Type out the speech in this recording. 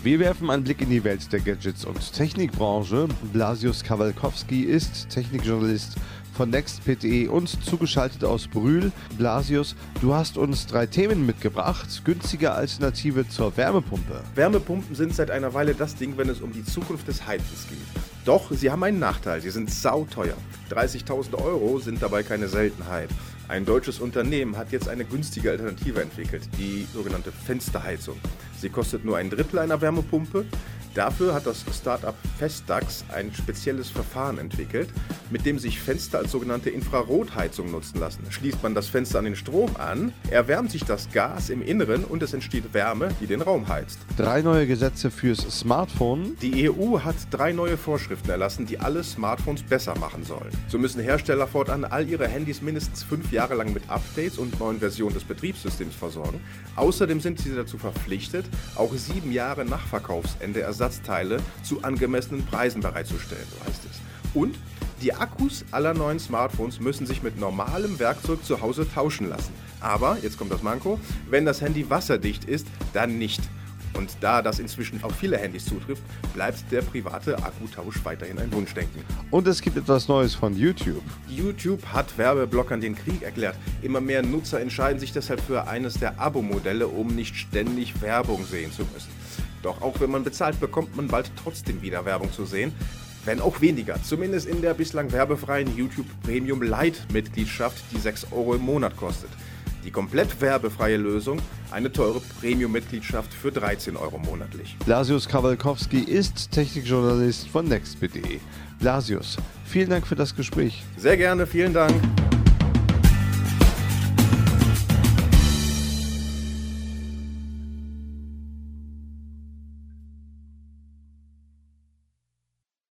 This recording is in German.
Wir werfen einen Blick in die Welt der Gadgets und Technikbranche. Blasius Kawalkowski ist Technikjournalist von next.de und zugeschaltet aus Brühl. Blasius, du hast uns 3 Themen mitgebracht. Günstige Alternative zur Wärmepumpe. Wärmepumpen sind seit einer Weile das Ding, wenn es um die Zukunft des Heizens geht. Doch sie haben einen Nachteil, sie sind sauteuer. 30.000 € sind dabei keine Seltenheit. Ein deutsches Unternehmen hat jetzt eine günstige Alternative entwickelt, die sogenannte Fensterheizung. Sie kostet nur ein Drittel einer Wärmepumpe. Dafür hat das Startup Vestax ein spezielles Verfahren entwickelt, mit dem sich Fenster als sogenannte Infrarotheizung nutzen lassen. Schließt man das Fenster an den Strom an, erwärmt sich das Gas im Inneren und es entsteht Wärme, die den Raum heizt. 3 neue Gesetze fürs Smartphone. Die EU hat 3 neue Vorschriften erlassen, die alle Smartphones besser machen sollen. So müssen Hersteller fortan all ihre Handys mindestens 5 Jahre lang mit Updates und neuen Versionen des Betriebssystems versorgen. Außerdem sind sie dazu verpflichtet, auch 7 Jahre nach Verkaufsende Ersatzteile zu angemessenen Preisen bereitzustellen, so heißt es. Und die Akkus aller neuen Smartphones müssen sich mit normalem Werkzeug zu Hause tauschen lassen. Aber, jetzt kommt das Manko, wenn das Handy wasserdicht ist, dann nicht. Und da das inzwischen auf viele Handys zutrifft, bleibt der private Akkutausch weiterhin ein Wunschdenken. Und es gibt etwas Neues von YouTube. YouTube hat Werbeblockern den Krieg erklärt. Immer mehr Nutzer entscheiden sich deshalb für eines der Abo-Modelle, um nicht ständig Werbung sehen zu müssen. Doch auch wenn man bezahlt, bekommt man bald trotzdem wieder Werbung zu sehen. Wenn auch weniger, zumindest in der bislang werbefreien YouTube Premium Lite Mitgliedschaft, die 6 € im Monat kostet. Die komplett werbefreie Lösung, eine teure Premium-Mitgliedschaft für 13 € monatlich. Blasius Kawalkowski ist Technikjournalist von next.de. Blasius, vielen Dank für das Gespräch. Sehr gerne, vielen Dank.